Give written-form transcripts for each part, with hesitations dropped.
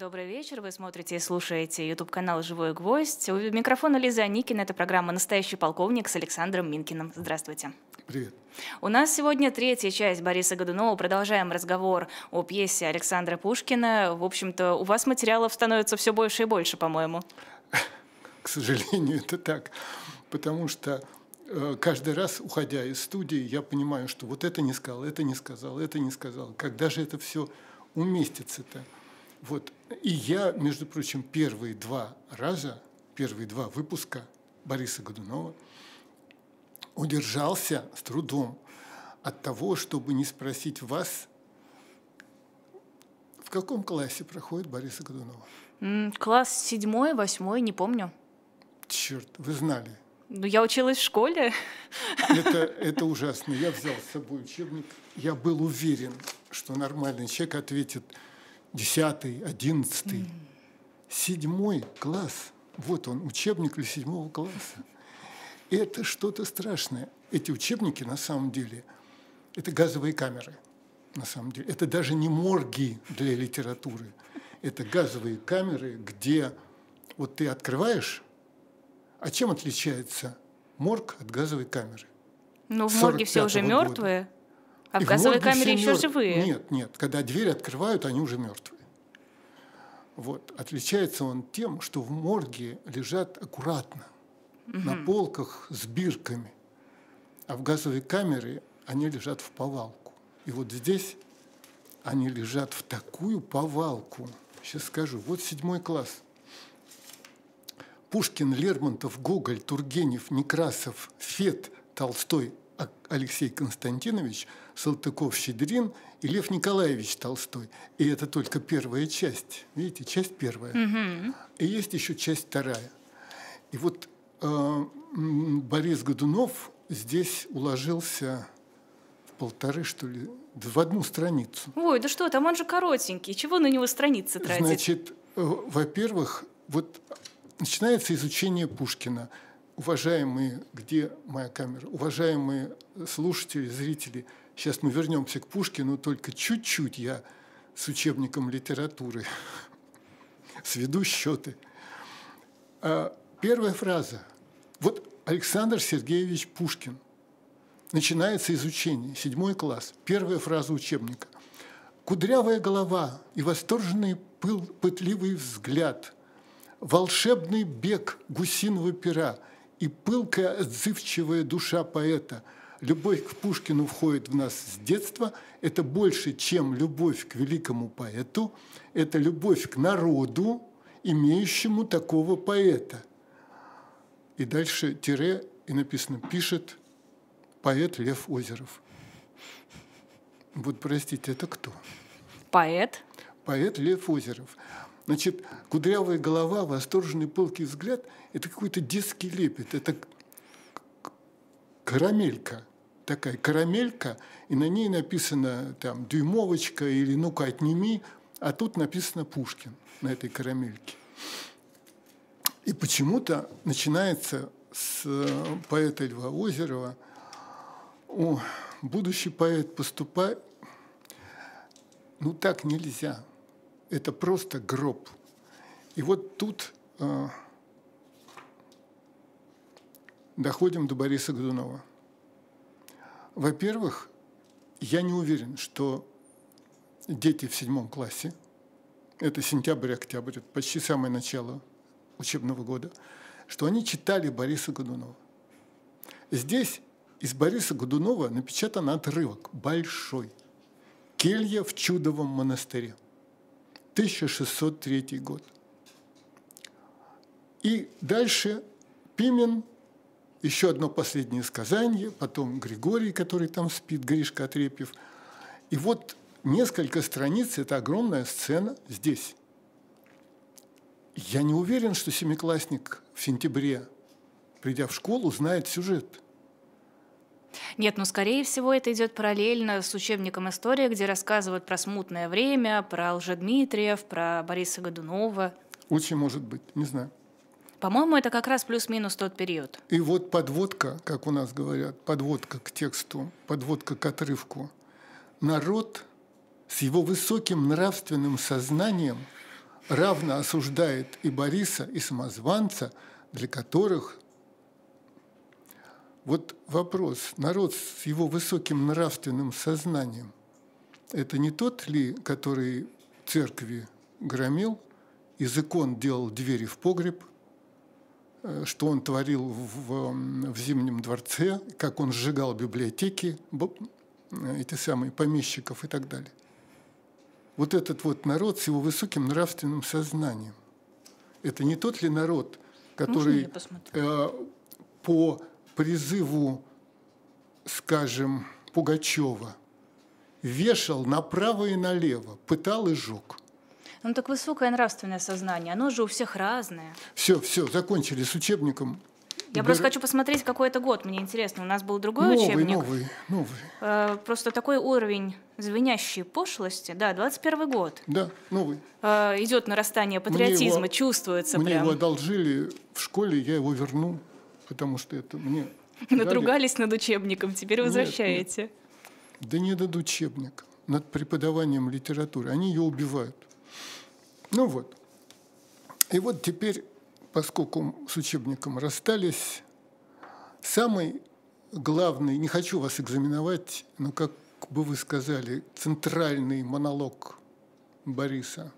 Добрый вечер. Вы смотрите и слушаете YouTube-канал «Живой гвоздь». У микрофона Лиза Аникина. Это программа «Настоящий полковник» с Александром Минкиным. Здравствуйте. Привет. У нас сегодня третья часть Бориса Годунова. Продолжаем разговор о пьесе Александра Пушкина. В общем-то, у вас материалов становится все больше и больше, по-моему. К сожалению, это так. Потому что каждый раз, уходя из студии, я понимаю, что вот это не сказал, это не сказал, это не сказал. Когда же это все уместится-то? Вот. И я, между прочим, первые два выпуска Бориса Годунова удержался с трудом от того, чтобы не спросить вас, в каком классе проходит Бориса Годунова? Класс 7, 8, не помню. Черт, вы знали. Ну, я училась в школе. Это ужасно. Я взял с собой учебник. Я был уверен, что нормальный человек ответит 10, 11, 7 класс. Вот он, учебник для 7 класса. Это что-то страшное. Эти учебники, на самом деле, это газовые камеры. На самом деле. Это даже не морги для литературы. Это газовые камеры, где вот ты открываешь. А чем отличается морг от газовой камеры? Ну, в морге все уже мертвые, а в газовой камере еще живые. Нет. Когда дверь открывают, они уже мертвые. Вот. Отличается он тем, что в морге лежат аккуратно, на полках с бирками, а в газовой камере они лежат в повалку. И вот здесь они лежат в такую повалку. Сейчас скажу. Вот 7 класс. Пушкин, Лермонтов, Гоголь, Тургенев, Некрасов, Фет, Толстой, Алексей Константинович, Салтыков, Щедрин и Лев Николаевич Толстой. И это только первая часть. Видите, часть первая. И есть еще часть вторая. И вот Борис Годунов здесь уложился в 1,5, что ли, в 1 страницу. Ой, да что там, он же коротенький. Чего на него страницы тратить? Значит, во-первых, вот начинается изучение Пушкина. Уважаемые, где моя камера? Уважаемые слушатели, зрители, сейчас мы вернемся к Пушкину, только чуть-чуть я с учебником литературы сведу счеты. Первая фраза. Вот Александр Сергеевич Пушкин. Начинается изучение, 7 класс. Первая фраза учебника. Кудрявая голова и восторженный пытливый взгляд, волшебный бег гусиного пера и пылкая отзывчивая душа поэта. Любовь к Пушкину входит в нас с детства. Это больше, чем любовь к великому поэту. Это любовь к народу, имеющему такого поэта. И дальше тире, и написано, пишет поэт Лев Озеров. Вот, простите, это кто? Поэт? Поэт Лев Озеров. Значит, кудрявая голова, восторженный пылкий взгляд – это какой-то детский лепет. Это карамелька. Такая карамелька, и на ней написано там «дюймовочка» или «ну-ка, отними», а тут написано «Пушкин» на этой карамельке. И почему-то начинается с поэта Льва Озерова. О, будущий поэт, поступай. Ну, так нельзя. Это просто гроб. И вот тут доходим до Бориса Годунова. Во-первых, я не уверен, что дети в 7 классе, это сентябрь-октябрь, это почти самое начало учебного года, что они читали Бориса Годунова. Здесь из Бориса Годунова напечатан отрывок большой. «Келья в Чудовом монастыре». 1603 год. И дальше Пимен, еще одно последнее сказание, потом Григорий, который там спит, Гришка Отрепьев. И вот несколько страниц, это огромная сцена здесь. Я не уверен, что 7-классник в сентябре, придя в школу, знает сюжет. Нет, ну, скорее всего, это идет параллельно с учебником истории, где рассказывают про смутное время, про Лжедмитриев, про Бориса Годунова. Очень может быть, не знаю. По-моему, это как раз плюс-минус тот период. И вот подводка, как у нас говорят, подводка к тексту, подводка к отрывку. Народ с его высоким нравственным сознанием равно осуждает и Бориса, и самозванца, для которых... Вот вопрос, народ с его высоким нравственным сознанием, это не тот ли, который церкви громил, из икон делал двери в погреб, что он творил в Зимнем дворце, как он сжигал библиотеки, эти самые помещиков и так далее. Вот этот вот народ с его высоким нравственным сознанием, это не тот ли народ, который по призыву, скажем, Пугачева вешал направо и налево, пытал и жег? Ну так высокое нравственное сознание, оно же у всех разное. Все, закончили с учебником. Я просто хочу посмотреть, какой это год, мне интересно. У нас был другой учебник. Новый. Просто такой уровень звенящей пошлости. Да, 21 год. Да, новый. Идет нарастание патриотизма, чувствуется мне прям. Мне его одолжили в школе, я его вернул, потому что это мне... Надругались над учебником, теперь возвращаете. Нет. Да не над учебником, над преподаванием литературы. Они ее убивают. Ну вот. И вот теперь, поскольку с учебником расстались, самый главный, не хочу вас экзаменовать, но, как бы вы сказали, центральный монолог Бориса.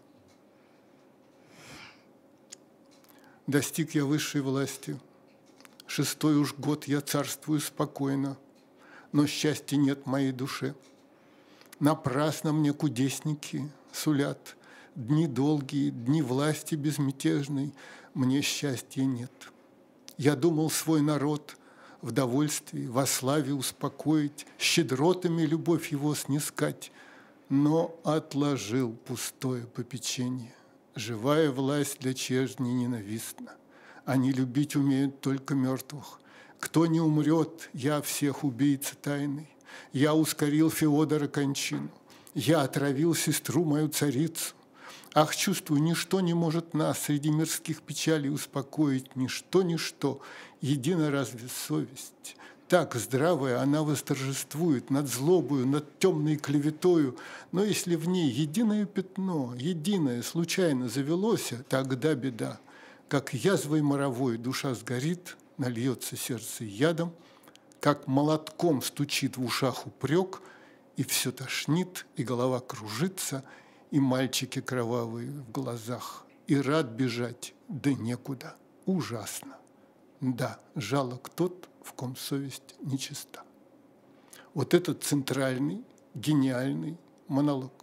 Достиг я высшей власти, 6-й уж год я царствую спокойно, но счастья нет в моей душе. Напрасно мне кудесники сулят дни долгие, дни власти безмятежной, мне счастья нет. Я думал свой народ в довольстве, во славе успокоить, щедротами любовь его снискать, но отложил пустое попечение. Живая власть для чежни ненавистна. Они любить умеют только мертвых. Кто не умрет, я всех убийца тайный. Я ускорил Феодора кончину. Я отравил сестру мою царицу. Ах, чувствую, ничто не может нас среди мирских печалей успокоить, ничто, едино разве совесть. Так здравая она восторжествует над злобою, над темной клеветою, но если в ней единое пятно, единое случайно завелось, тогда беда. Как язвой моровой душа сгорит, нальется сердце ядом, как молотком стучит в ушах упрек, и все тошнит, и голова кружится, и мальчики кровавые в глазах, и рад бежать, да некуда, ужасно. Да, жалок тот, в ком совесть нечиста. Вот этот центральный, гениальный монолог.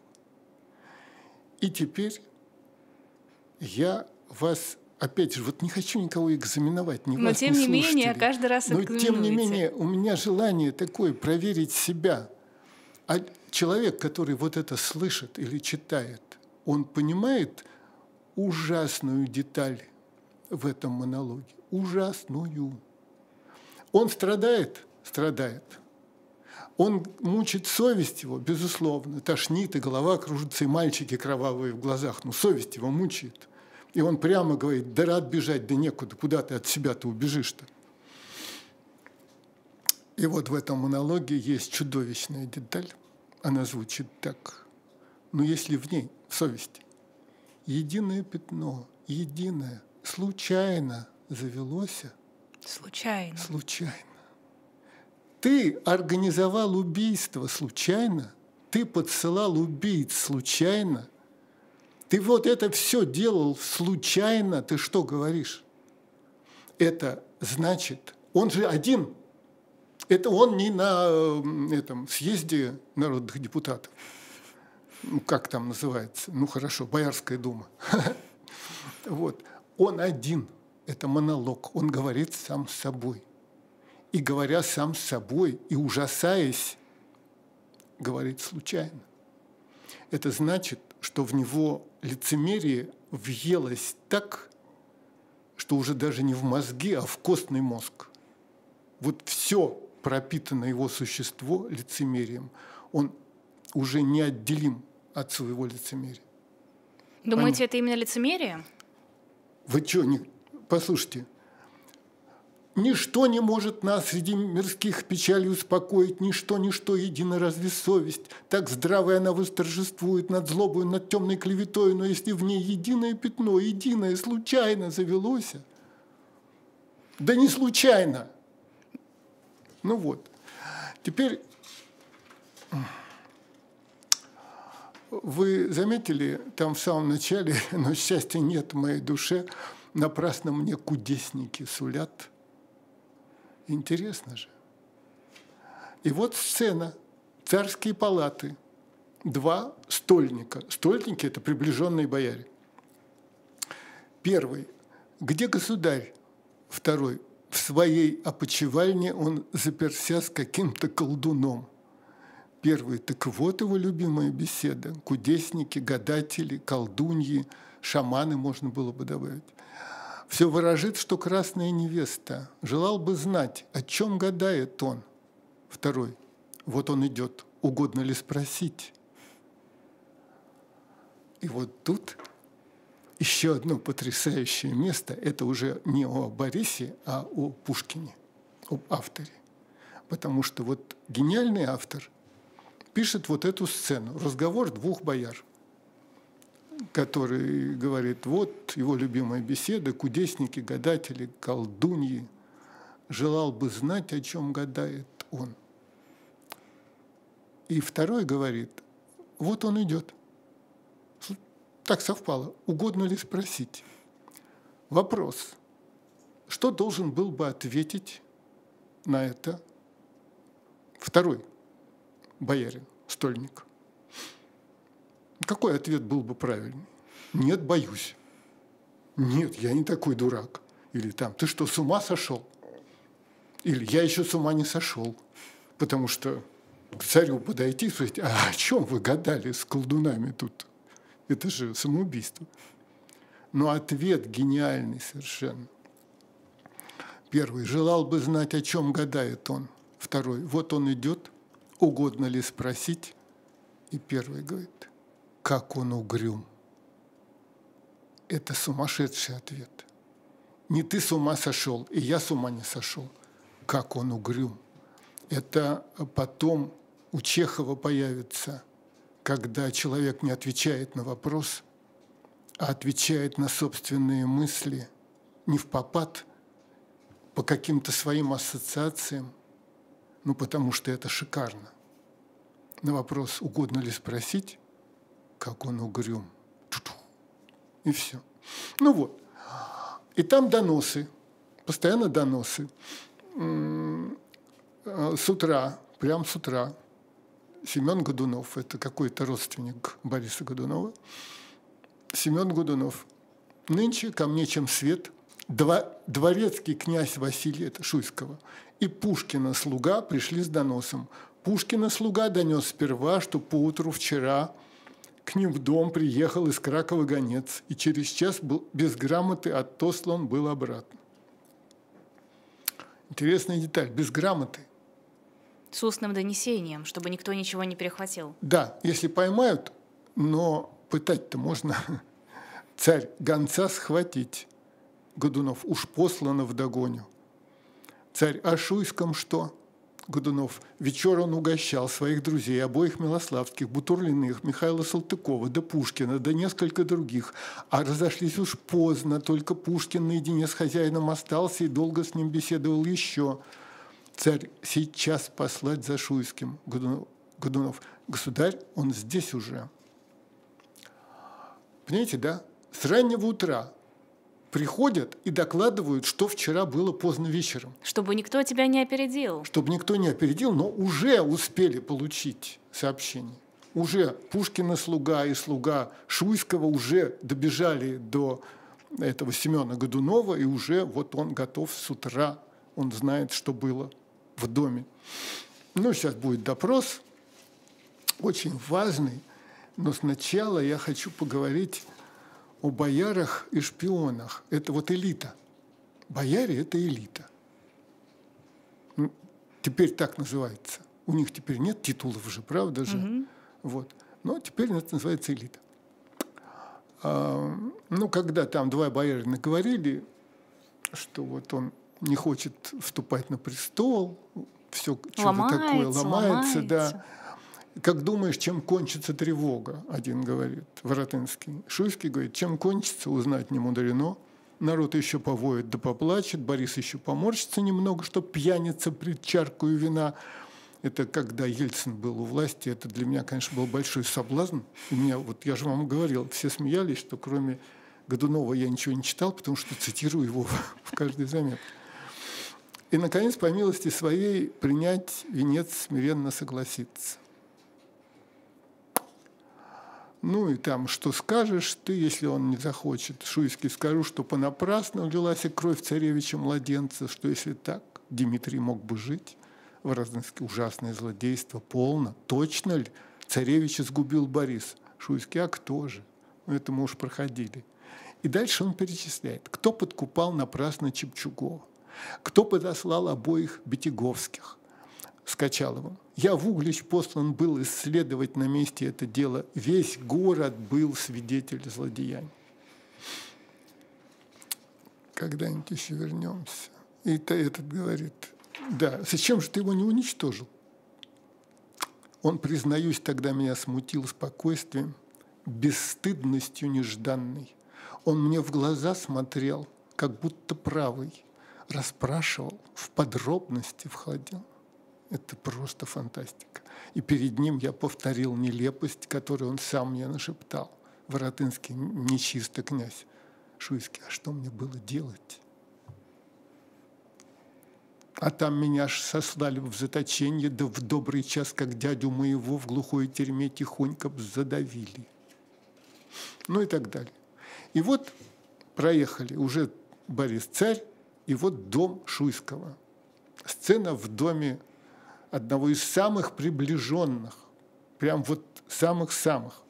И теперь я вас, опять же, вот не хочу никого экзаменовать, ни но вас, тем ни не менее, слушателей. каждый раз Но экзаменуете. тем не менее, у меня желание такое проверить себя. А человек, который вот это слышит или читает, он понимает ужасную деталь в этом монологе. Ужасную. Он страдает? Страдает. Он мучит совесть его, безусловно. Тошнит, и голова кружится, и мальчики кровавые в глазах. Но совесть его мучает. И он прямо говорит: да рад бежать, да некуда. Куда ты от себя-то убежишь-то? И вот в этом монологе есть чудовищная деталь. Она звучит так. Но если в ней, в совести, единое пятно, единое, случайно завелось. Случайно. Ты организовал убийство случайно, ты подсылал убийц случайно, ты вот это все делал случайно, ты что говоришь? Это значит, он же один. Это он не на этом съезде народных депутатов. Ну, как там называется? Ну, хорошо, Боярская дума. Вот. Он один. Это монолог. Он говорит сам с собой. И говоря сам с собой, и ужасаясь, говорит случайно. Это значит, что в него лицемерие въелось так, что уже даже не в мозги, а в костный мозг. Вот все пропитано его существо лицемерием. Он уже неотделим от своего лицемерия. Думаете, это именно лицемерие? Вы что, послушайте, Ничто не может нас среди мирских печалей успокоить, ничто, едино разве совесть. Так здравая она восторжествует над злобою, над темной клеветой, но если в ней единое пятно, единое случайно завелось, да не случайно. Ну вот. Теперь вы заметили, там в самом начале, но счастья нет в моей душе, напрасно мне кудесники сулят. Интересно же. И вот сцена. Царские палаты. 2 стольника. Стольники – это приближенные бояре. Первый. Где государь? Второй. В своей опочивальне он заперся с каким-то колдуном. Первый. Так вот его любимая беседа. Кудесники, гадатели, колдуньи, шаманы можно было бы добавить. Все выражит, что красная невеста. Желал бы знать, о чем гадает он. Второй. Вот он идет. Угодно ли спросить? И вот тут еще одно потрясающее место. Это уже не о Борисе, а о Пушкине, об авторе. Потому что вот гениальный автор пишет вот эту сцену. Разговор 2 бояр, который говорит, вот его любимая беседа, кудесники, гадатели, колдуньи. Желал бы знать, о чем гадает он. И второй говорит, вот он идет. Так совпало. Угодно ли спросить? Вопрос. Что должен был бы ответить на это второй боярин, стольник? Какой ответ был бы правильный? Нет, боюсь. Нет, я не такой дурак. Или там, ты что, с ума сошел? Или я еще с ума не сошел. Потому что к царю подойти и спросить, а о чем вы гадали с колдунами тут? Это же самоубийство. Но ответ гениальный совершенно. Первый. Желал бы знать, о чем гадает он. Второй. Вот он идет, угодно ли спросить? И первый говорит, как он угрюм. Это сумасшедший ответ. Не ты с ума сошел, и я с ума не сошел. Как он угрюм. Это потом у Чехова появится, когда человек не отвечает на вопрос, а отвечает на собственные мысли не впопад, по каким-то своим ассоциациям, ну, потому что это шикарно. На вопрос, угодно ли спросить, как он угрюм. И все. Ну вот. И там доносы, постоянно доносы. С утра, прям с утра, Семен Годунов, это какой-то родственник Бориса Годунова. Семен Годунов. Нынче ко мне чем свет. Дворецкий князь Василия Шуйского и Пушкина слуга пришли с доносом. Пушкина слуга донес сперва, что поутру вчера к ним в дом приехал из Кракова гонец, и через час был без грамоты отослан был обратно. Интересная деталь. Без грамоты. С устным донесением, чтобы никто ничего не перехватил. Да, если поймают, но пытать-то можно. Царь гонца схватить. Годунов, уж послано вдогоню. Царь о Шуйском что? Годунов, вечер он угощал своих друзей, обоих Милославских, Бутурлиных, Михаила Салтыкова, да Пушкина, да несколько других. А разошлись уж поздно, только Пушкин наедине с хозяином остался и долго с ним беседовал еще. Царь сейчас послать за Шуйским. Годунов, государь, он здесь уже. Понимаете, да? С раннего утра приходят и докладывают, что вчера было поздно вечером. Чтобы никто тебя не опередил. Чтобы никто не опередил, но уже успели получить сообщение. Уже Пушкина слуга и слуга Шуйского уже добежали до этого Семена Годунова, и уже вот он готов с утра, он знает, что было в доме. Ну, сейчас будет допрос, очень важный, но сначала я хочу поговорить о боярах и шпионах. Это вот элита. Бояре – это элита. Теперь так называется. У них теперь нет титулов же, правда же? Угу. Вот. Но теперь это называется элита. Ну, когда там 2 боярина говорили, что вот он не хочет вступать на престол, все что-то такое ломается, да. Как думаешь, чем кончится тревога, один говорит, Воротынский. Шуйский говорит, чем кончится, узнать не мудрено. Народ еще повоет да поплачет, Борис еще поморщится немного, что пьяница пред чаркою вина. Это когда Ельцин был у власти, это для меня, конечно, был большой соблазн. У меня, вот я же вам говорил, все смеялись, что кроме Годунова я ничего не читал, потому что цитирую его в каждой заметке. И, наконец, по милости своей, принять венец, смиренно согласиться. Ну и там, что скажешь ты, если он не захочет. Шуйский, скажу, что понапрасну лилась кровь царевича-младенца, что если так, Дмитрий мог бы жить. Воротынский, ужасное злодейство, полно. Точно ли царевича сгубил Борис? Шуйский, а кто же? Ну, это мы уж проходили. И дальше он перечисляет, кто подкупал напрасно Чепчугова, кто подослал обоих Бетяговских с Качаловым. Я в Углич послан был исследовать на месте это дело. Весь город был свидетель злодеяний. Когда-нибудь еще вернемся. И этот говорит, да, зачем же ты его не уничтожил? Он, признаюсь, тогда меня смутил спокойствием, бесстыдностью нежданной. Он мне в глаза смотрел, как будто правый, расспрашивал, в подробности входил. Это просто фантастика. И перед ним я повторил нелепость, которую он сам мне нашептал. Воротынский, нечисто князь. Шуйский, а что мне было делать? А там меня аж сослали в заточение, да в добрый час, как дядю моего в глухой тюрьме тихонько задавили. Ну и так далее. И вот проехали, уже Борис царь, и вот дом Шуйского. Сцена в доме одного из самых приближенных, прям вот самых-самых.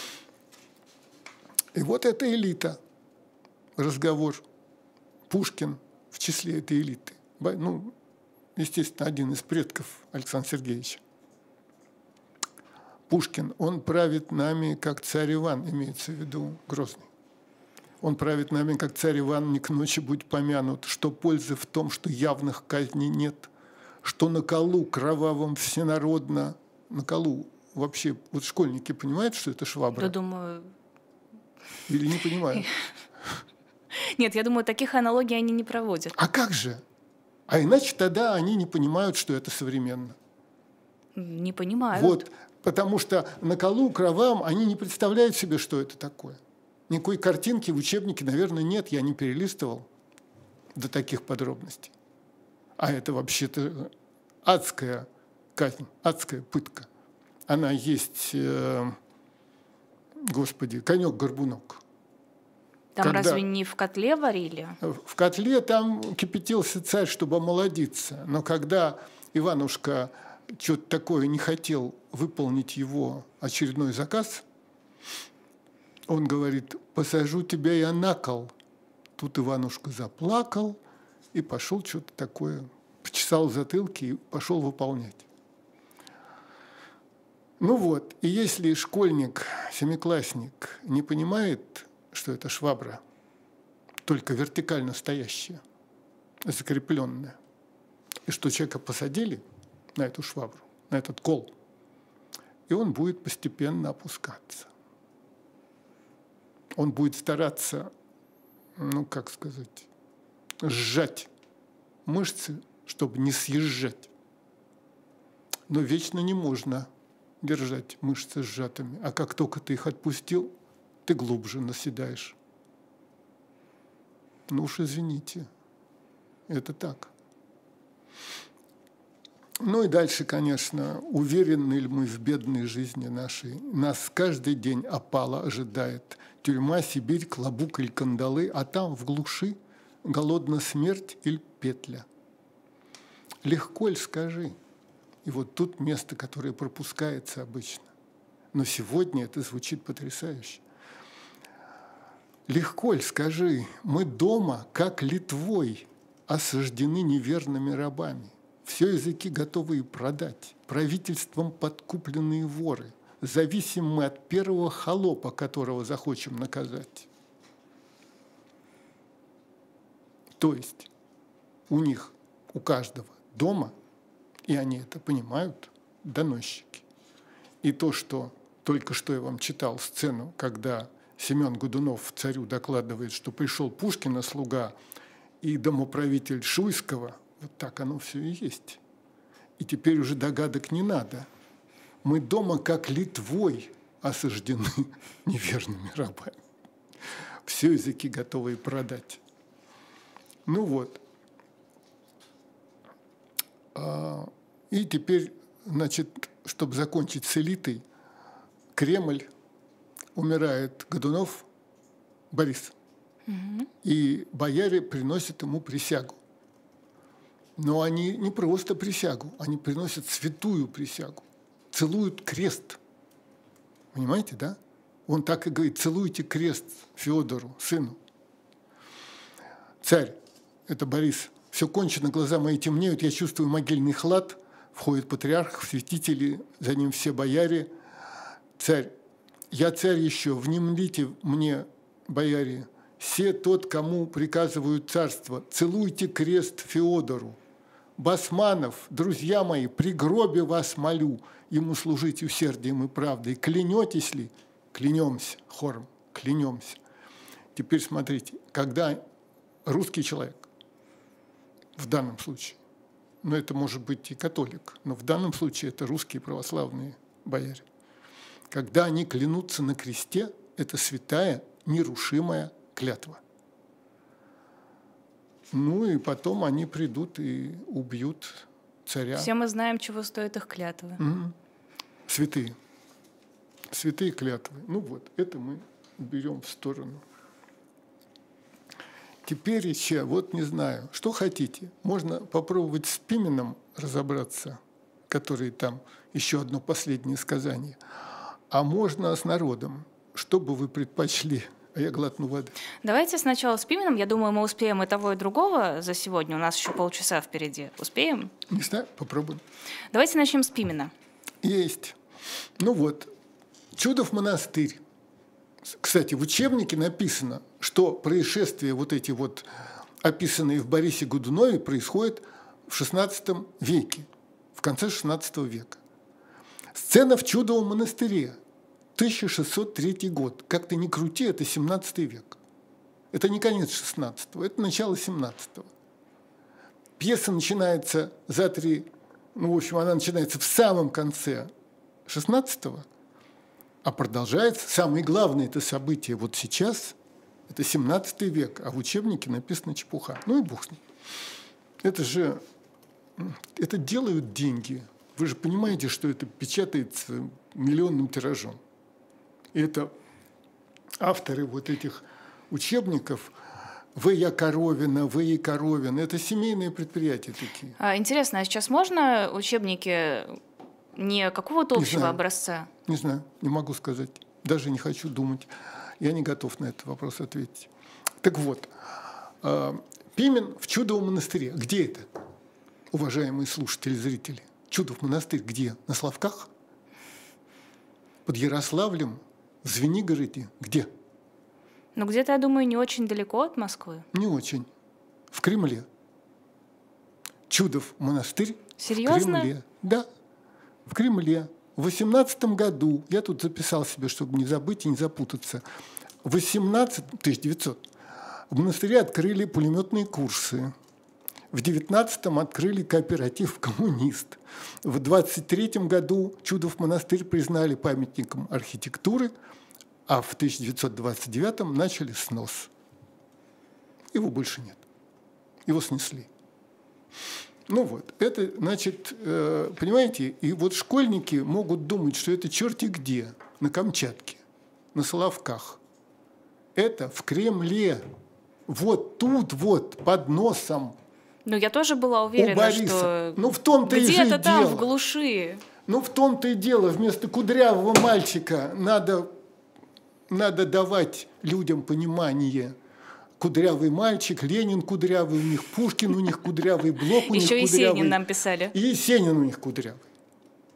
И вот эта элита, разговор. Пушкин в числе этой элиты. Ну, естественно, один из предков Александра Сергеевича. Пушкин, он правит нами, как царь Иван, имеется в виду Грозный. Он правит нами, как царь Иван, не к ночи будь помянут, что пользы в том, что явных казней нет, что на колу кровавом всенародно, на колу вообще, вот школьники понимают, что это швабра? Я думаю... Или не понимают? Нет, я думаю, таких аналогий они не проводят. А как же? А иначе тогда они не понимают, что это современно. Не понимают. Вот, потому что на колу кровавом они не представляют себе, что это такое. Никакой картинки в учебнике, наверное, нет, я не перелистывал до таких подробностей. А это вообще-то адская казнь, адская пытка. Она есть, господи, конек-горбунок. Там разве не в котле варили? В котле там кипятился царь, чтобы омолодиться. Но когда Иванушка что-то такое не хотел выполнить его очередной заказ, он говорит, посажу тебя я на кол. Тут Иванушка заплакал и пошел что-то такое, почесал затылки и пошел выполнять. Ну вот, и если школьник, семиклассник не понимает, что это швабра, только вертикально стоящая, закрепленная, и что человека посадили на эту швабру, на этот кол, и он будет постепенно опускаться. Он будет стараться, ну, как сказать, сжать мышцы, чтобы не съезжать. Но вечно не можно держать мышцы сжатыми. А как только ты их отпустил, ты глубже наседаешь. Ну уж извините, это так. Ну и дальше, конечно, уверены ли мы в бедной жизни нашей? Нас каждый день опала ожидает. Тюрьма, Сибирь, клобук или кандалы, а там в глуши голодна смерть или петля. Легко ли, скажи? И вот тут место, которое пропускается обычно. Но сегодня это звучит потрясающе. Легко ли, скажи, мы дома, как Литвой, осаждены неверными рабами. Все языки готовы продать, правительством подкупленные воры. Зависим мы от первого холопа, которого захочем наказать. То есть у них, у каждого дома, и они это понимают, доносчики. И то, что только что я вам читал сцену, когда Семен Годунов царю докладывает, что пришел Пушкина слуга и домоправитель Шуйского, вот так оно все и есть. И теперь уже догадок не надо. Мы дома, как Литвой, осаждены неверными рабами. Все языки готовы продать. Ну вот. И теперь, значит, чтобы закончить с элитой, Кремль, умирает Годунов, Борис, и бояре приносят ему присягу. Но они не просто присягу, они приносят святую присягу, целуют крест. Понимаете, да? Он так и говорит: целуйте крест Феодору, сыну. Царь, это Борис, все кончено, глаза мои темнеют, я чувствую могильный хлад. Входит патриарх, святители, за ним все бояре. Царь, я царь еще, внемлите мне, бояре, се тот, кому приказывают царство, целуйте крест Феодору. Басманов, друзья мои, при гробе вас молю, ему служить усердием и правдой. Клянетесь ли? Клянемся, хором, клянемся. Теперь смотрите, когда русский человек, в данном случае, но это может быть и католик, но в данном случае это русские православные бояре, когда они клянутся на кресте, это святая, нерушимая клятва. Ну и потом они придут и убьют царя. Все мы знаем, чего стоят их клятвы. Святые. Святые клятвы. Ну вот, это мы берем в сторону. Теперь еще, вот не знаю, что хотите. Можно попробовать с Пименом разобраться, который там еще одно последнее сказание. А можно с народом. Что бы вы предпочли? А я глотну воды. Давайте сначала с Пименом. Я думаю, мы успеем и того, и другого за сегодня. У нас еще полчаса впереди. Успеем? Не знаю, попробуем. Давайте начнем с Пимена. Есть. Ну вот, Чудов монастырь. Кстати, в учебнике написано, что происшествия вот эти вот, описанные в Борисе Годунове, происходят в XVI веке, в конце XVI века. Сцена в Чудовом монастыре, 1603 год. Как ты ни крути, это 17 век. Это не конец 16-го, это начало 17-го. Пьеса начинается за три, ну, в общем, она начинается в самом конце 16-го, а продолжается, самое главное это событие вот сейчас, это 17 век, а в учебнике написано чепуха. Ну и бог с ним. Это же, это делают деньги. Вы же понимаете, что это печатается миллионным тиражом. И это авторы вот этих учебников В.Я. Коровина, В.И. Коровин. Это семейные предприятия такие. Интересно, а сейчас можно учебники не какого-то общего образца? Не знаю, не могу сказать. Даже не хочу думать. Я не готов на этот вопрос ответить. Так вот, Пимен в Чудовом монастыре. Где это, уважаемые слушатели, зрители? Чудов монастырь где? На Славках? Под Ярославлем? В Звенигороде? Где? Ну, где-то, я думаю, не очень далеко от Москвы. Не очень. В Кремле. Чудов монастырь. Серьезно? В Кремле. Да, в Кремле. В 18 году, я тут записал себе, чтобы не забыть и не запутаться, 1900 в монастыре открыли пулеметные курсы. В 19-м открыли кооператив «Коммунист». В 23-м году Чудов монастырь признали памятником архитектуры, а в 1929-м начали снос. Его больше нет. Его снесли. Ну вот, это, значит, понимаете, и вот школьники могут думать, что это черти где, на Камчатке, на Соловках. Это в Кремле, вот тут вот, под носом. Ну, я тоже была уверена, что ну, в том-то где-то там, дело. в глуши. Ну, в том-то и дело, вместо кудрявого мальчика надо давать людям понимание. Кудрявый мальчик, Ленин кудрявый у них, Пушкин у них кудрявый, Блок у них кудрявый. Еще Есенин нам писали. И Есенин у них кудрявый.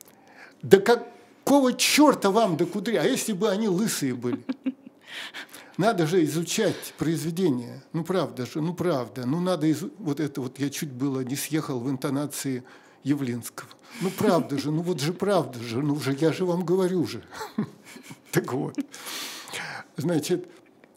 Да какого черта вам до кудря? А если бы они лысые были? Надо же изучать произведения. Ну, правда же, ну, правда. Ну, надо вот это вот я чуть было не съехал в интонации Явлинского. Ну, правда же, ну, вот же правда же, ну, же я же вам говорю же. Так вот. Значит,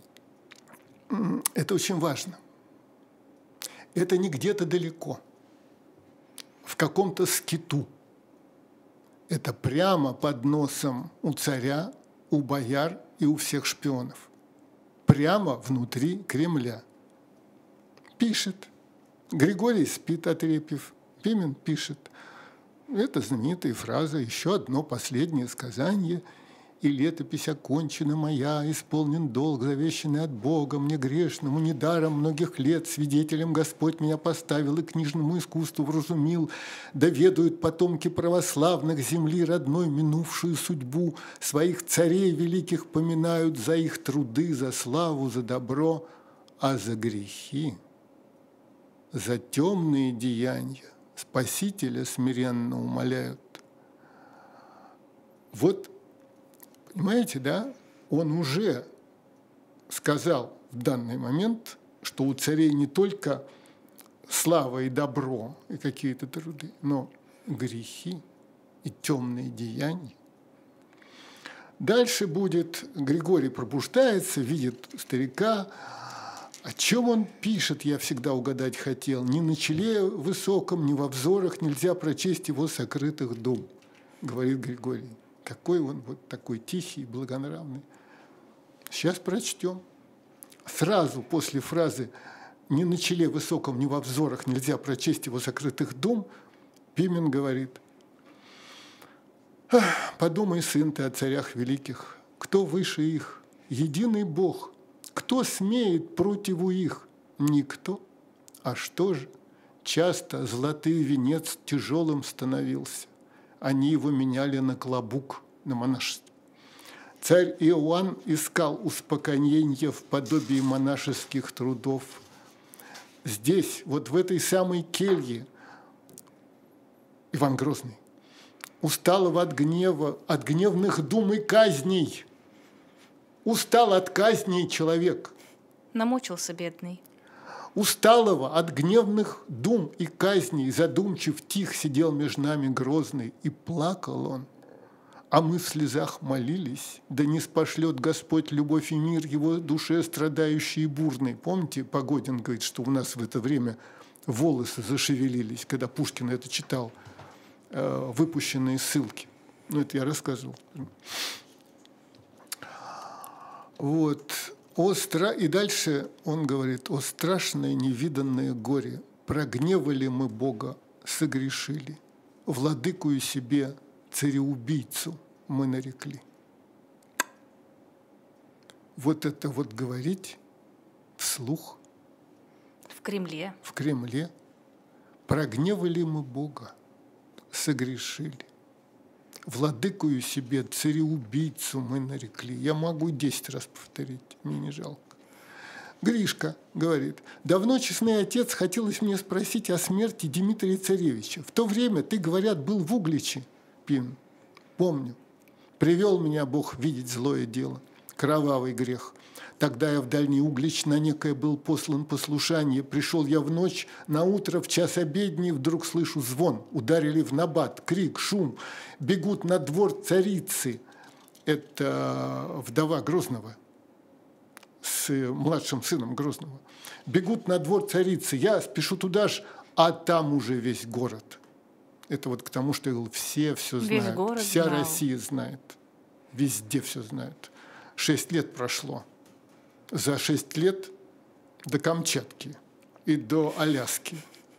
это очень важно. Это не где-то далеко, в каком-то скиту. Это прямо под носом у царя, у бояр и у всех шпионов. Прямо внутри Кремля. Пишет. Григорий спит, отрепив. Пимен пишет. Это знаменитая фраза, еще одно последнее сказание. «И летопись окончена моя, исполнен долг, завещанный от Бога, мне грешному, недаром многих лет свидетелем Господь меня поставил и книжному искусству вразумил, да ведают потомки православных земли родной минувшую судьбу, своих царей великих поминают за их труды, за славу, за добро, а за грехи, за темные деяния Спасителя смиренно умоляют». Вот, понимаете, да, он уже сказал в данный момент, что у царей не только слава и добро, и какие-то труды, но грехи и темные деяния. Дальше будет, Григорий пробуждается, видит старика. О чем он пишет, я всегда угадать хотел. Ни на челе высоком, ни во взорах нельзя прочесть его сокрытых дум, говорит Григорий. Какой он вот такой тихий, благонравный. Сейчас прочтем. Сразу после фразы «ни на челе высоком, ни во взорах нельзя прочесть его сокрытых дум» Пимен говорит: «Подумай, сын ты, о царях великих, кто выше их? Единый Бог. Кто смеет противу их? Никто. А что же? Часто золотый венец тяжелым становился. Они его меняли на клобук, на монашество. Царь Иоанн искал успокоения в подобии монашеских трудов. Здесь, вот в этой самой келье, Иван Грозный, усталого от гнева, от гневных дум и казней. Устал от казней человек. Намучился бедный. Усталого от гневных дум и казней, задумчив, тих сидел между нами Грозный, и плакал он. А мы в слезах молились, да не спошлет Господь любовь и мир его душе страдающей и бурной. Помните, Погодин говорит, что у нас в это время волосы зашевелились, когда Пушкин это читал, выпущенные ссылки. Ну, это я рассказывал. Вот. И дальше он говорит: «О страшное невиданное горе, прогневали мы Бога, согрешили, владыкую себе цареубийцу мы нарекли». Вот это вот говорить вслух В Кремле. в Кремле. Прогневали мы Бога, согрешили, владыкую себе цареубийцу мы нарекли. Я могу 10 раз повторить, мне не жалко. Гришка говорит: «Давно, честный отец, хотелось мне спросить о смерти Дмитрия Царевича. В то время, ты, говорят, был в Угличе». Пим: «Помню. Привел меня Бог видеть злое дело, кровавый грех. Тогда я в Дальний Углич на некое был послан послушание. Пришел я в ночь, на утро в час обедни вдруг слышу звон. Ударили в набат, крик, шум. Бегут на двор царицы». Это вдова Грозного с младшим сыном Грозного. «Бегут на двор царицы. Я спешу туда ж, а там уже весь город». Это вот к тому, что я говорил, все знают. Весь город Вся знал. Россия знает. Везде все знают. 6 лет прошло. За 6 лет до Камчатки и до Аляски.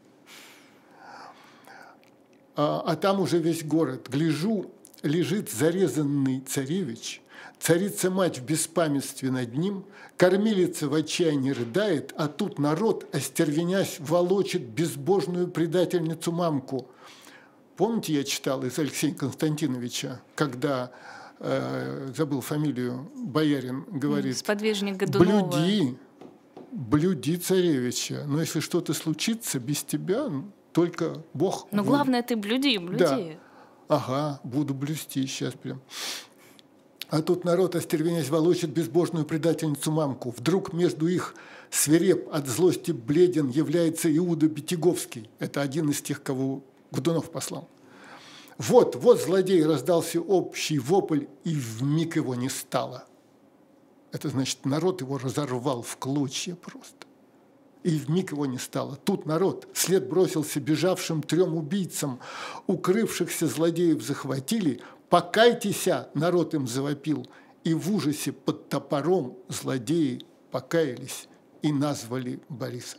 А там уже весь город. Гляжу, лежит зарезанный царевич, царица-мать в беспамятстве над ним, кормилица в отчаянии рыдает, а тут народ, остервенясь, волочит безбожную предательницу мамку. Помните, я читал из Алексея Константиновича, когда, забыл фамилию, боярин говорит: сподвижник Годунова. блюди царевича, но если что-то случится без тебя, только Бог. Но главное, ты блюди. Да. Ага, буду блюсти сейчас прям. А тут народ, остервенясь, волочит безбожную предательницу мамку. Вдруг между их свиреп от злости бледен является Иуда Бетяговский. Это один из тех, кого Годунов послал. Вот злодей, раздался общий вопль, и вмиг его не стало. Это значит, народ его разорвал в клочья просто. И вмиг его не стало. Тут народ вслед бросился бежавшим 3 убийцам, укрывшихся злодеев захватили. «Покайтеся!» – народ им завопил. И в ужасе под топором злодеи покаялись и назвали Бориса.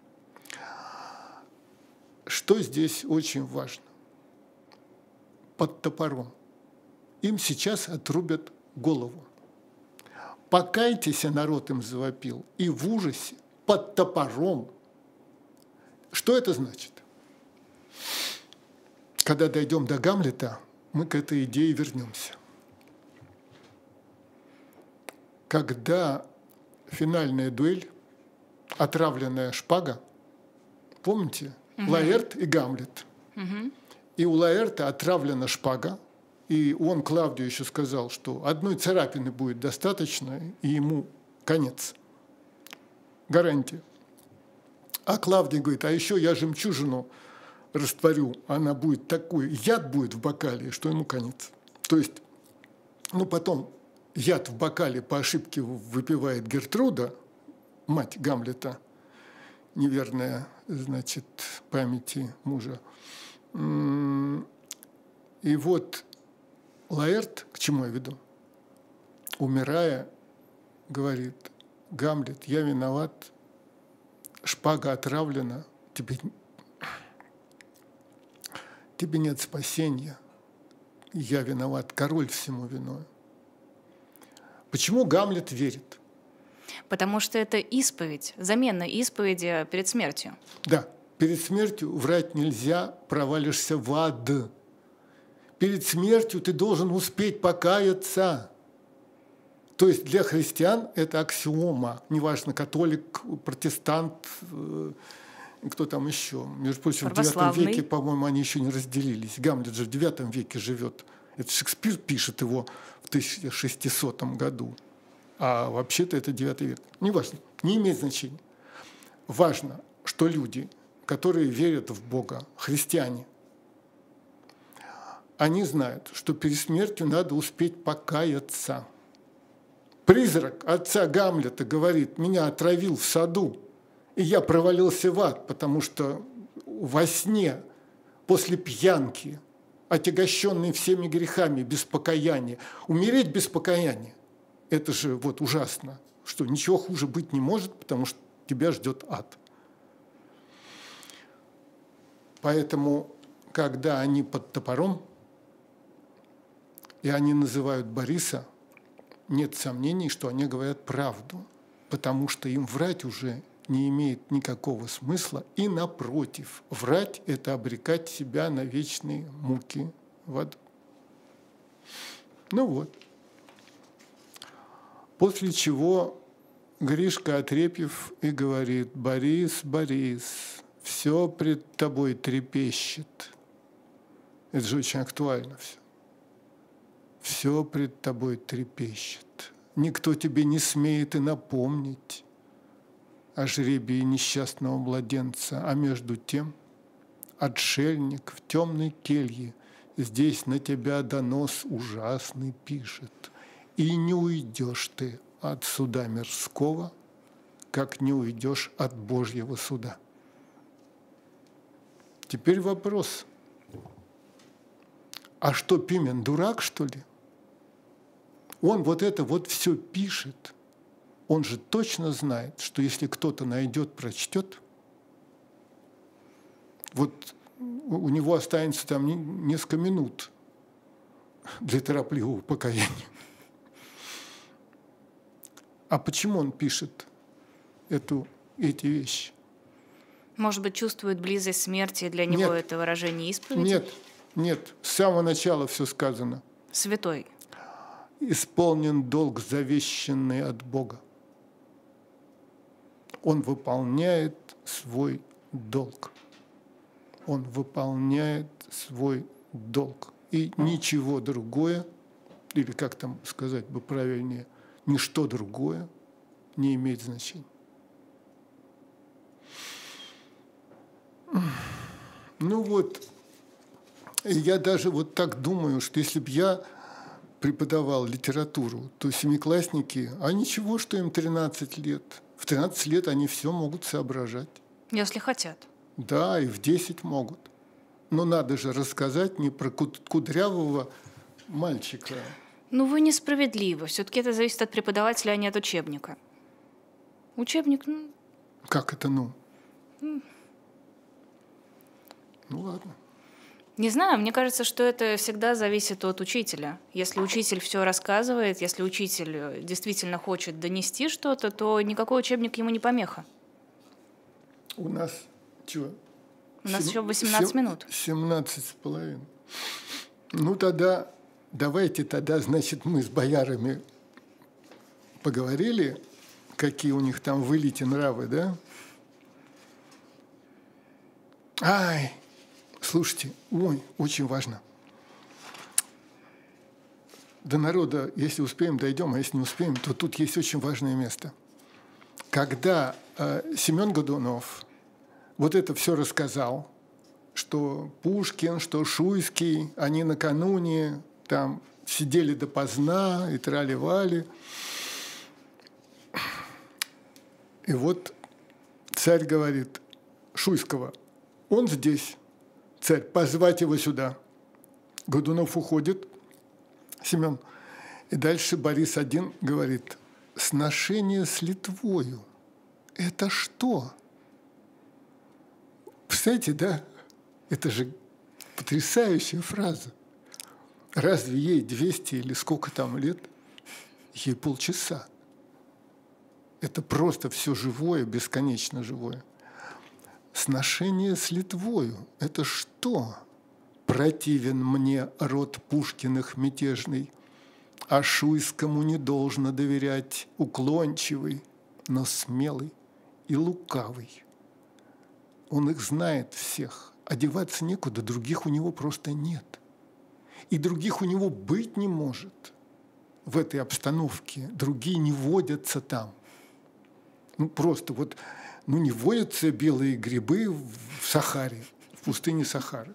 Что здесь очень важно? Под топором. Им сейчас отрубят голову. «Покайтесь!» – народ им завопил. И в ужасе под топором. Что это значит? Когда дойдем до Гамлета, мы к этой идее вернемся. Когда финальная дуэль, отравленная шпага, помните, Лаэрт и Гамлет. И у Лаэрта отравлена шпага, и он Клавдию еще сказал, что одной царапины будет достаточно, и ему конец. Гарантия. А Клавдий говорит, а еще я жемчужину растворю, она будет такой, яд будет в бокале, что ему конец. То есть, потом яд в бокале по ошибке выпивает Гертруда, мать Гамлета, неверная, значит, памяти мужа. И вот Лаэрт, к чему я веду, умирая, говорит, Гамлет, я виноват, шпага отравлена, тебе нет спасения, я виноват, король всему виной. Почему Гамлет верит? Потому что это исповедь, замена исповеди перед смертью. Да, перед смертью врать нельзя, провалишься в ад. Перед смертью ты должен успеть покаяться. То есть для христиан это аксиома, неважно, католик, протестант, кто там еще. Между прочим, в IX веке, по-моему, они еще не разделились. Гамлет же в IX веке живет. Это Шекспир пишет его в 1600 году. А вообще-то это IX век. Неважно, не имеет значения. Важно, что люди, которые верят в Бога, христиане, они знают, что перед смертью надо успеть покаяться. Призрак отца Гамлета говорит, меня отравил в саду, и я провалился в ад, потому что во сне, после пьянки, отягощенный всеми грехами, без покаяния, умереть без покаяния, это же вот ужасно, что ничего хуже быть не может, потому что тебя ждет ад. Поэтому, когда они под топором, и они называют Бориса, нет сомнений, что они говорят правду, потому что им врать уже не имеет никакого смысла, и напротив, врать – это обрекать себя на вечные муки в аду. После чего Гришка отрепьев и говорит, Борис, Борис, все пред тобой трепещет. Это же очень актуально все. Все пред тобой трепещет. Никто тебе не смеет и напомнить о жребии несчастного младенца, а между тем отшельник в темной келье здесь на тебя донос ужасный пишет, и не уйдешь ты от суда мирского, как не уйдешь от Божьего суда. Теперь вопрос. А что, Пимен, дурак, что ли? Он вот это вот все пишет. Он же точно знает, что если кто-то найдет, прочтет, вот у него останется там несколько минут для торопливого покаяния. А почему он пишет эти вещи? Может быть, чувствует близость смерти, и для него это выражение исповеди? Нет, с самого начала все сказано. Святой. Исполнен долг, завещанный от Бога. Он выполняет свой долг. Он выполняет свой долг. И ничего другое или как там сказать бы правильнее, ничто другое не имеет значения. Ну вот, я даже вот так думаю, что если бы я преподавал литературу, то семиклассники, а ничего, что им 13 лет. В 13 лет они все могут соображать. Если хотят. Да, и в 10 могут. Но надо же рассказать не про кудрявого мальчика. Ну, вы несправедливы. Все-таки это зависит от преподавателя, а не от учебника. Учебник, ну... Как это, ну? Ну, ладно. Не знаю, мне кажется, что это всегда зависит от учителя. Если учитель все рассказывает, если учитель действительно хочет донести что-то, то никакой учебник ему не помеха. У нас что? У нас еще 18 минут. 17,5. Ну, тогда давайте тогда, значит, мы с боярами поговорили, какие у них там в элите нравы, да? Ай, слушайте, ой, очень важно. До народа, если успеем, дойдем, а если не успеем, то тут есть очень важное место. Когда Семен Годунов вот это все рассказал, что Пушкин, что Шуйский, они накануне там сидели допоздна и трали-вали. И вот царь говорит Шуйского: он здесь, царь, позвать его сюда. Годунов уходит, Семен. И дальше Борис один говорит: сношение с Литвою – это что? Представляете, да? Это же потрясающая фраза. Разве ей 200 или сколько там лет? Ей полчаса. Это просто все живое, бесконечно живое. Сношение с Литвою – это что? Противен мне род Пушкиных мятежный, а Шуйскому не должно доверять, уклончивый, но смелый и лукавый. Он их знает всех, одеваться некуда, других у него просто нет. И других у него быть не может в этой обстановке. Другие не водятся там. Ну просто вот, ну не водятся белые грибы в Сахаре, в пустыне Сахары.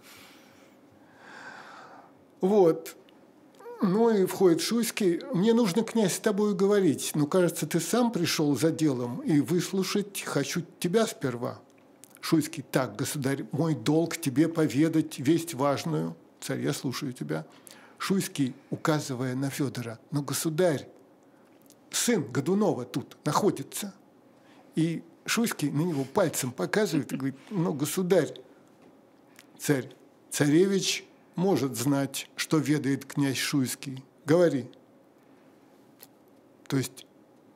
Вот. Ну и входит Шуйский. Мне нужно, князь, с тобой говорить. Ну, кажется, ты сам пришел за делом, и выслушать хочу тебя сперва. Шуйский: так, государь, мой долг тебе поведать весть важную. Царь, я слушаю тебя. Шуйский, указывая на Федора: но, государь, сын Годунова тут находится. И Шуйский на него пальцем показывает и говорит: ну, государь, царь, царевич может знать, что ведает князь Шуйский. Говори. То есть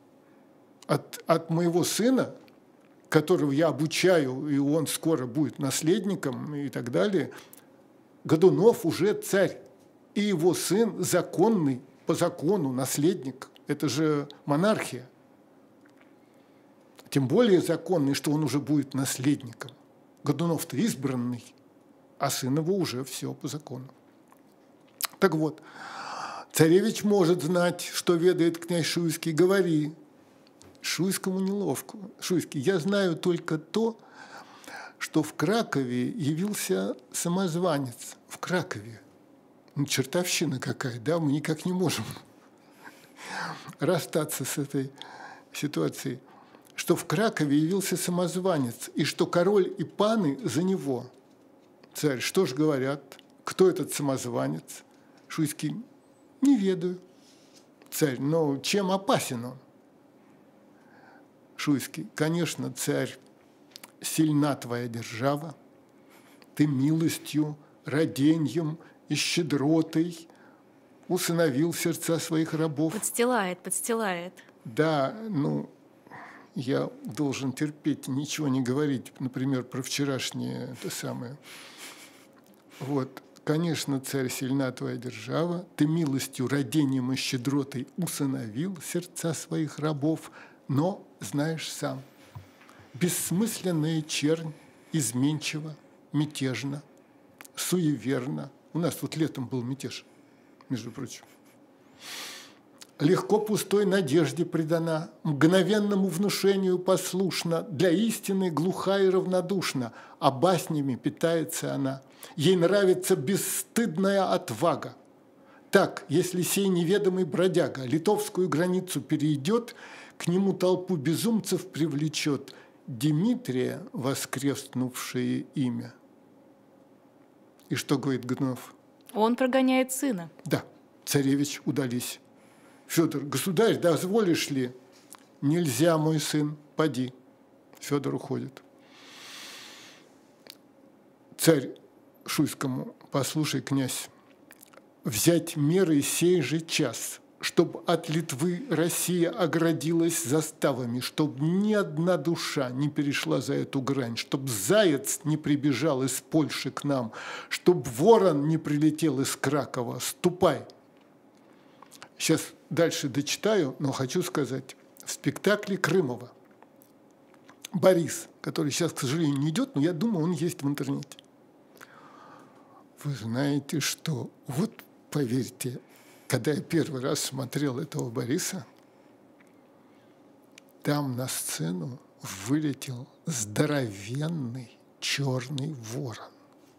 от моего сына, которого я обучаю, и он скоро будет наследником и так далее, Годунов уже царь, и его сын законный, по закону наследник. Это же монархия. Тем более законный, что он уже будет наследником. Годунов-то избранный, а сын его уже все по закону. Так вот, царевич может знать, что ведает князь Шуйский. Говори. Шуйскому неловко. Шуйский: я знаю только то, что в Кракове явился самозванец. В Кракове. Ну, чертовщина какая, да? Мы никак не можем расстаться с этой ситуацией. Что в Кракове явился самозванец, и что король и паны за него. Царь: что ж говорят? Кто этот самозванец? Шуйский: не ведаю. Царь: но чем опасен он? Шуйский: конечно, царь, сильна твоя держава, ты милостью, раденьем и щедротой усыновил сердца своих рабов. Подстилает. Да, ну, я должен терпеть, ничего не говорить, например, про вчерашнее это самое. Вот, конечно, царь, сильна твоя держава, ты милостью, раденьем и щедротой усыновил сердца своих рабов, но, знаешь сам, бессмысленная чернь изменчива, мятежна, суеверна. У нас тут летом был мятеж, между прочим. Легко пустой надежде предана, мгновенному внушению послушна, для истины глуха и равнодушна, а баснями питается она. Ей нравится бесстыдная отвага. Так, если сей неведомый бродяга литовскую границу перейдет, к нему толпу безумцев привлечет Дмитрия, воскреснувшее имя. И что говорит Годунов? Он прогоняет сына. Да, царевич удались. Федор: государь, дозволишь ли? Нельзя, мой сын, поди. Федор уходит. Царь Шуйскому: послушай, князь, взять меры сей же час, чтоб от Литвы Россия оградилась заставами, чтоб ни одна душа не перешла за эту грань, чтоб заяц не прибежал из Польши к нам, чтоб ворон не прилетел из Кракова. Ступай. Сейчас дальше дочитаю, но хочу сказать, в спектакле Крымова Борис, который сейчас, к сожалению, не идет, но я думаю, он есть в интернете. Вы знаете, что вот поверьте, когда я первый раз смотрел этого Бориса, там на сцену вылетел здоровенный черный ворон.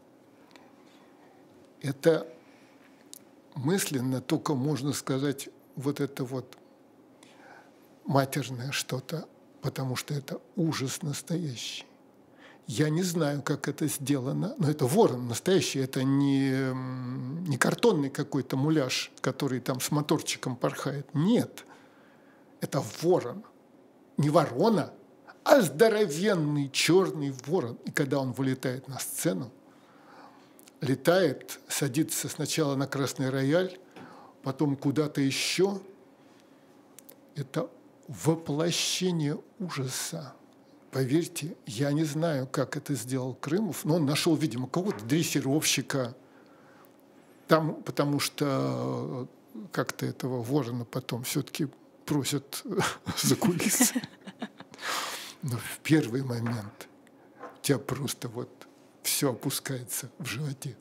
Это мысленно только можно сказать вот это вот матерное что-то, потому что это ужас настоящий. Я не знаю, как это сделано, но это ворон настоящий, это не картонный какой-то муляж, который там с моторчиком порхает. Нет, это ворон. Не ворона, а здоровенный черный ворон. И когда он вылетает на сцену, летает, садится сначала на красный рояль, потом куда-то еще. Это воплощение ужаса. Поверьте, я не знаю, как это сделал Крымов, но он нашел, видимо, кого-то дрессировщика, там, потому что как-то этого ворона потом все-таки просят за кулисы. Но в первый момент у тебя просто вот все опускается в животе.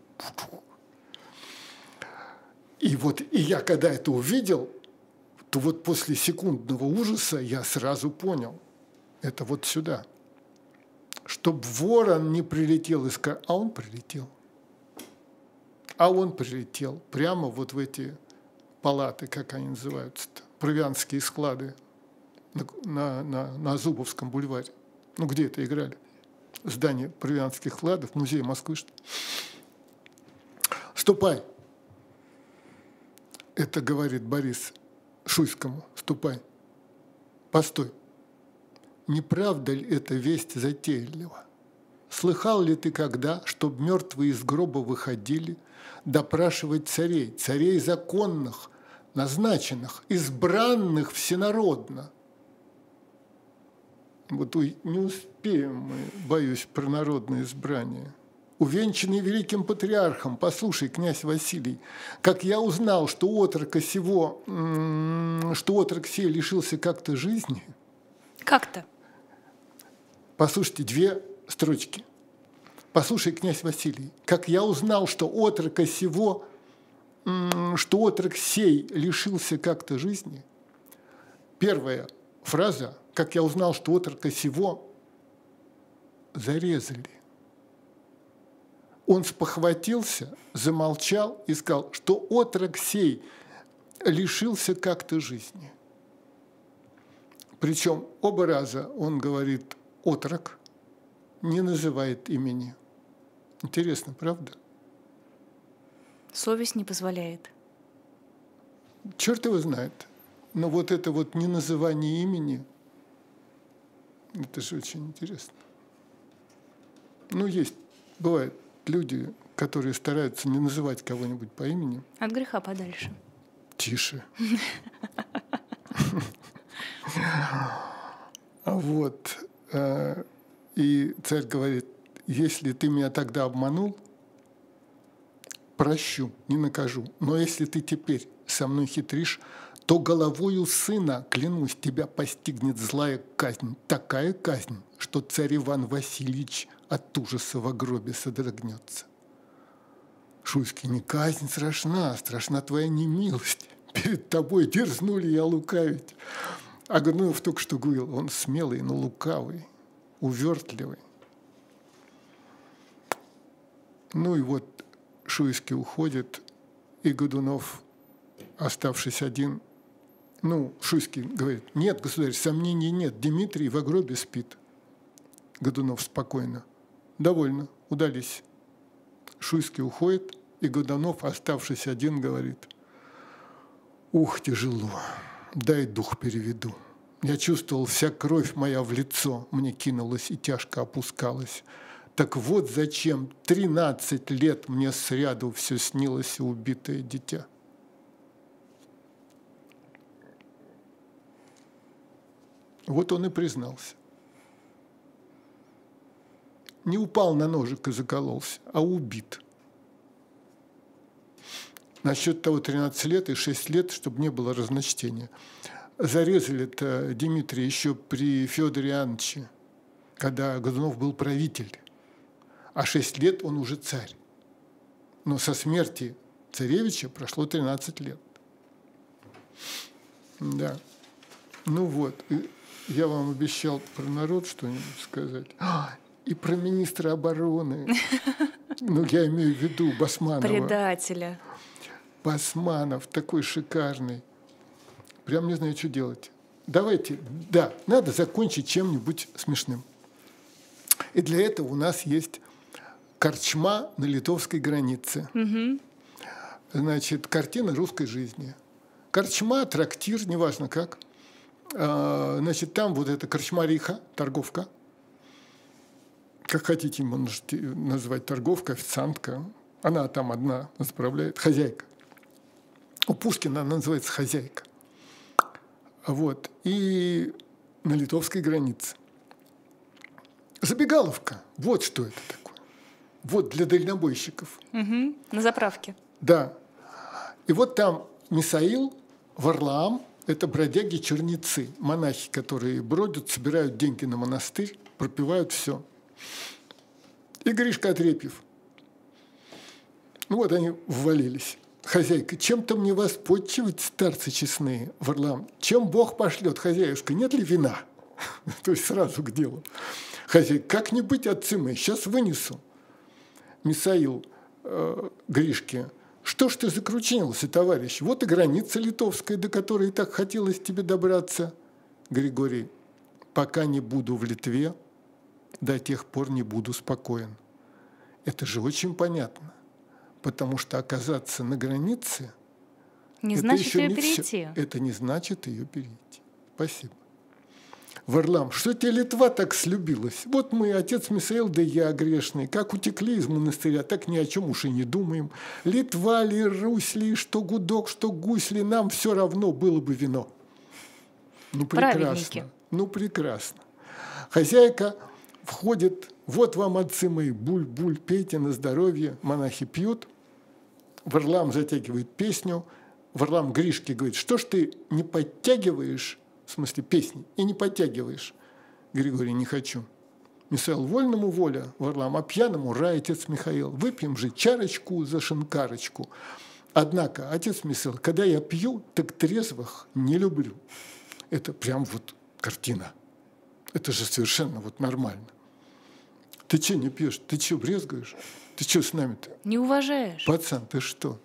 И вот и я, когда это увидел, то вот после секундного ужаса я сразу понял, это вот сюда. Чтоб ворон не прилетел из Кракова, а он прилетел. А он прилетел прямо вот в эти палаты, как они называются-то, провианские склады на Зубовском бульваре. Ну, где это играли? Здание провианских складов, музей Москвы. Ступай. Это говорит Борис Шуйскому. Ступай. Постой. Не правда ли эта весть затейлива? Слыхал ли ты когда, чтоб мертвые из гроба выходили, допрашивать царей, царей законных, назначенных, избранных всенародно? Вот не успеем мы, боюсь, про народное избрание. Увенчанный великим патриархом, послушай, князь Василий, как я узнал, что отрок сей лишился как-то жизни. Как-то? Послушайте, 2 строчки. Послушай, князь Василий, как я узнал, что отрок сей лишился как-то жизни. Первая фраза, как я узнал, что отрока сего зарезали. Он спохватился, замолчал и сказал, что отрок сей лишился как-то жизни. Причем оба раза он говорит «отрок», не называет имени. Интересно, правда? Совесть не позволяет. Черт его знает. Но вот это вот неназывание имени, это же очень интересно. Ну, бывают люди, которые стараются не называть кого-нибудь по имени. От греха подальше. Тише. Вот. И царь говорит, если ты меня тогда обманул, прощу, не накажу. Но если ты теперь со мной хитришь, то головою сына, клянусь, тебя постигнет злая казнь. Такая казнь, что царь Иван Васильевич от ужаса во гробе содрогнется. Шуйский: не казнь страшна, страшна твоя немилость. перед тобой дерзнули я лукавить. А Годунов только что говорил, он смелый, но лукавый, увертливый. Ну и вот Шуйский уходит, и Годунов, оставшись один, Шуйский говорит, нет, государь, сомнений нет, Дмитрий в гробе спит. Годунов спокойно, довольно, удались. Шуйский уходит, и Годунов, оставшись один, говорит, ух, тяжело, дай дух переведу. Я чувствовал, вся кровь моя в лицо мне кинулась и тяжко опускалась. Так вот зачем 13 лет мне сряду все снилось убитое дитя. Вот он и признался. Не упал на ножик и закололся, а убит. Насчет того 13 лет и 6 лет, чтобы не было разночтения. Зарезали-то Дмитрия еще при Федоре Иоанновиче, когда Годунов был правитель, а 6 лет он уже царь. Но со смерти царевича прошло 13 лет. Да. Ну вот, я вам обещал про народ что-нибудь сказать. И про министра обороны. Я имею в виду Басманова. Предателя. Басманов такой шикарный. Прям не знаю, что делать. Давайте, да, надо закончить чем-нибудь смешным. И для этого у нас есть корчма на литовской границе. Угу. Значит, картина русской жизни. Корчма, трактир, неважно как. Значит, там вот эта корчмариха, торговка. Как хотите, можете назвать торговка, официантка. Она там одна заправляет, хозяйка. У Пушкина она называется хозяйка. Вот. И на литовской границе. Забегаловка. Вот что это такое. Вот для дальнобойщиков. Угу. На заправке. Да. И вот там Мисаил, Варлаам – это бродяги-черницы, монахи, которые бродят, собирают деньги на монастырь, пропивают все. И Гришка Отрепьев. Вот они ввалились. Хозяйка, чем-то мне вас подчивать, старцы честные, Варлаам? Чем Бог пошлет, хозяюшка, нет ли вина? То есть сразу к делу. Хозяйка, как-нибудь, отцы мои, сейчас вынесу. Мисаил Гришке, что ж ты закручинился, товарищ? Вот и граница литовская, до которой так хотелось тебе добраться. Григорий, пока не буду в Литве, до тех пор не буду спокоен. Это же очень понятно. Потому что оказаться на границе не это значит еще ее не перейти. Все. Это не значит ее перейти. Спасибо. Варлаам, что тебе Литва так слюбилась? Вот мы, отец Мисаил, да я грешный, как утекли из монастыря, так ни о чем уж и не думаем. Литва ли, Русь ли, что гудок, что гусь ли, нам все равно было бы вино. Ну, прекрасно. Ну, прекрасно. Хозяйка входит, вот вам, отцы мои, буль-буль, пейте на здоровье. Монахи пьют. Варлаам затягивает песню. Варлаам Гришке говорит, что ж ты не подтягиваешь, в смысле песни, и не подтягиваешь? Григорий, не хочу. Мисаил, вольному воля, Варлаам, а пьяному рай, отец Михаил. Выпьем же чарочку за шинкарочку. Однако, отец Мисаил, когда я пью, так трезвых не люблю. Это прям вот картина. Это же совершенно вот нормально. Ты че не пьешь? Ты че брезгаешь? Ты че с нами-то? Не уважаешь. Пацан, ты что?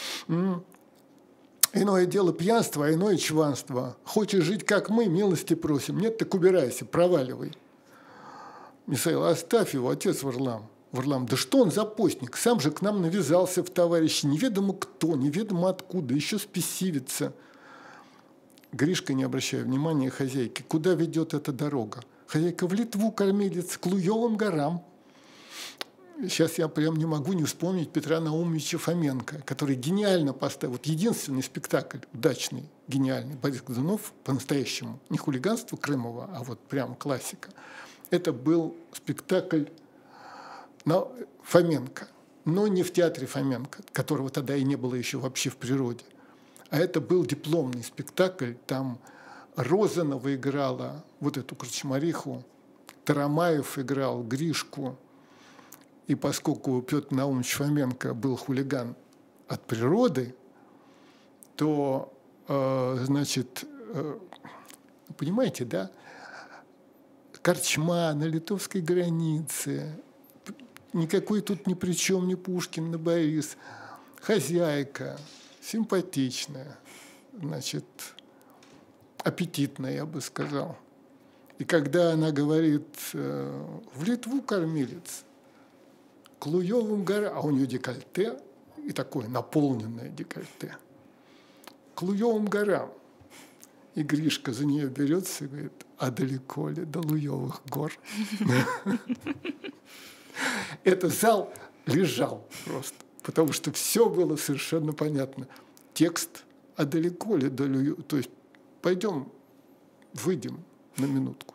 Иное дело пьянство, а иное чванство. Хочешь жить, как мы, милости просим. Нет, так убирайся, проваливай. Мисаил, оставь его, отец Варлаам. Варлаам, да что он за постник? Сам же к нам навязался в товарищи. Неведомо кто, неведомо откуда, еще спесивится. Гришка, не обращая внимания хозяйки, куда ведет эта дорога? Хозяйка, в Литву, кормилец, к Луевым горам. Сейчас я прям не могу не вспомнить Петра Наумовича Фоменко, который гениально поставил, вот единственный спектакль удачный, гениальный, Борис Годунов по-настоящему, не хулиганство Крымова, а вот прям классика. Это был спектакль Фоменко, но не в театре Фоменко, которого тогда и не было еще вообще в природе. А это был дипломный спектакль, там Розанова играла вот эту корчмариху, Тарамаев играл Гришку. И поскольку Петр Наумович Фоменко был хулиган от природы, то значит, понимаете, да? Корчма на литовской границе. Никакой тут ни при чем, ни Пушкин, ни Борис. Хозяйка, симпатичная, значит, аппетитная, я бы сказал. И когда она говорит, в Литву кормилец, к Луевым горам, а у нее декольте, и такое наполненное декольте, к Луевым горам. И Гришка за нее берется и говорит, а далеко ли до Луевых гор? Этот зал лежал просто, потому что все было совершенно понятно. Текст, а далеко ли до Луевых? То есть пойдем, выйдем на минутку.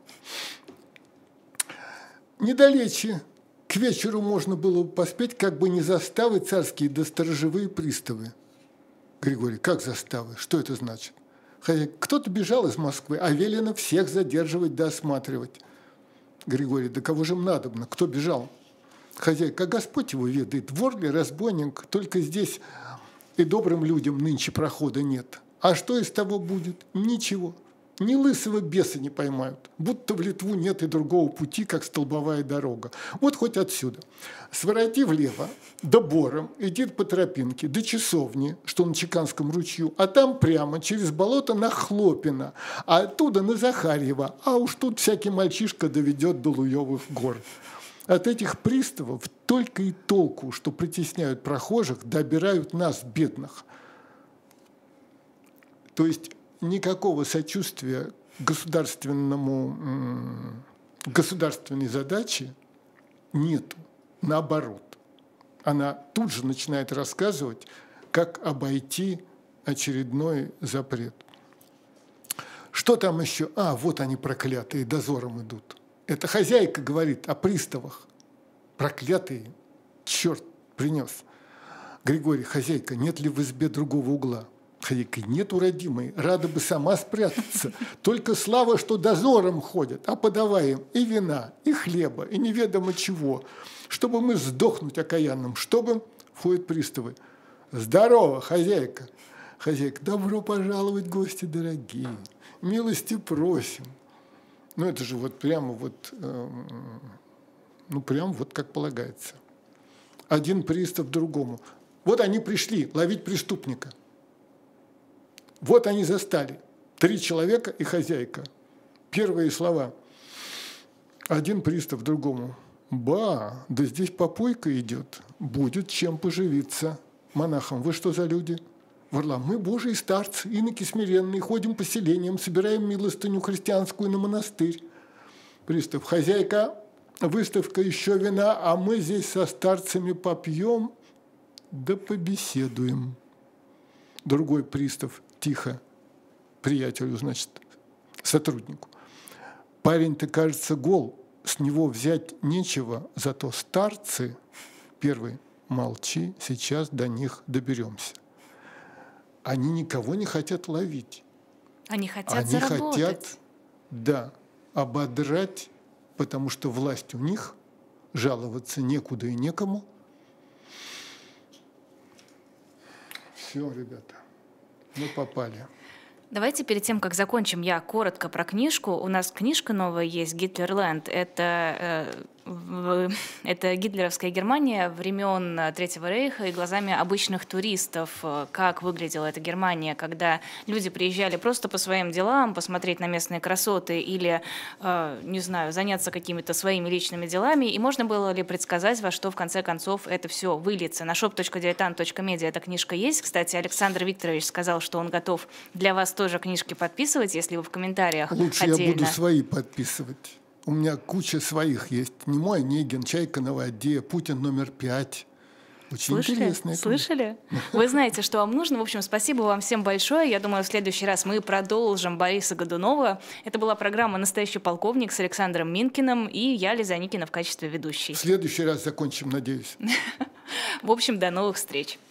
Недалече, к вечеру можно было поспеть, как бы не заставы царские да сторожевые приставы. Григорий, как заставы? Что это значит? Кто-то бежал из Москвы, а велено всех задерживать да осматривать. Григорий, да кого же им надобно? Кто бежал? Хозяйка, Господь его ведает, вор ли, разбойник, только здесь и добрым людям нынче прохода нет. А что из того будет? Ничего. Ни лысого беса не поймают. Будто в Литву нет и другого пути, как столбовая дорога. Вот хоть отсюда. Свороти влево, до Бором, иди по тропинке, до часовни, что на Чеканском ручью, а там прямо через болото на Хлопино, а оттуда на Захарьево, а уж тут всякий мальчишка доведет до Луевых гор. От этих приставов только и толку, что притесняют прохожих, да обирают нас, бедных. То есть никакого сочувствия к государственной задаче нету. Наоборот. Она тут же начинает рассказывать, как обойти очередной запрет. Что там еще? А, вот они проклятые, дозором идут. Это хозяйка говорит о приставах. Проклятые, черт принес. Григорий, хозяйка, нет ли в избе другого угла? Хозяйка, нет, родимой, рада бы сама спрятаться. Только слава, что дозором ходят, а подавай им и вина, и хлеба, и неведомо чего, чтобы мы сдохнуть окаянным, чтобы... Входят приставы. Здорово, хозяйка. Хозяйка, добро пожаловать, гости дорогие, милости просим. Ну, это же вот прямо вот, прямо вот как полагается. Один пристав другому. Вот они пришли ловить преступника. Вот они застали. 3 человека и хозяйка. Первые слова. Один пристав другому. Ба, да здесь попойка идет. Будет чем поживиться. Монахам, вы что за люди? Варлам, мы божьи старцы, иноки смиренные, ходим по селениям, собираем милостыню христианскую на монастырь. Пристав, хозяйка, выставка еще вина, а мы здесь со старцами попьем, да побеседуем. Другой пристав, тихо, приятелю, значит, сотруднику. Парень-то, кажется, гол, с него взять нечего, зато старцы, первый, молчи, сейчас до них доберемся. Они никого не хотят ловить. Они хотят заработать. Хотят, да, ободрать, потому что власть у них, жаловаться некуда и некому. Все, ребята, мы попали. Давайте перед тем, как закончим, я коротко про книжку. У нас книжка новая есть «Гитлерленд». Это гитлеровская Германия времен Третьего рейха и глазами обычных туристов. Как выглядела эта Германия, когда люди приезжали просто по своим делам, посмотреть на местные красоты или, не знаю, заняться какими-то своими личными делами. И можно было ли предсказать, во что в конце концов это все выльется? На shop.diletant.media эта книжка есть. Кстати, Александр Викторович сказал, что он готов для вас тоже книжки подписывать, если вы в комментариях лучше отдельно. Я буду свои подписывать. У меня куча своих есть. Немой Онегин, «Чайка на воде», «Путин номер 5». Очень интересная книга. Слышали? Вы знаете, что вам нужно. В общем, спасибо вам всем большое. Я думаю, в следующий раз мы продолжим Бориса Годунова. Это была программа «Настоящий полковник» с Александром Минкиным и я, Лиза Никина, в качестве ведущей. В следующий раз закончим, надеюсь. В общем, до новых встреч.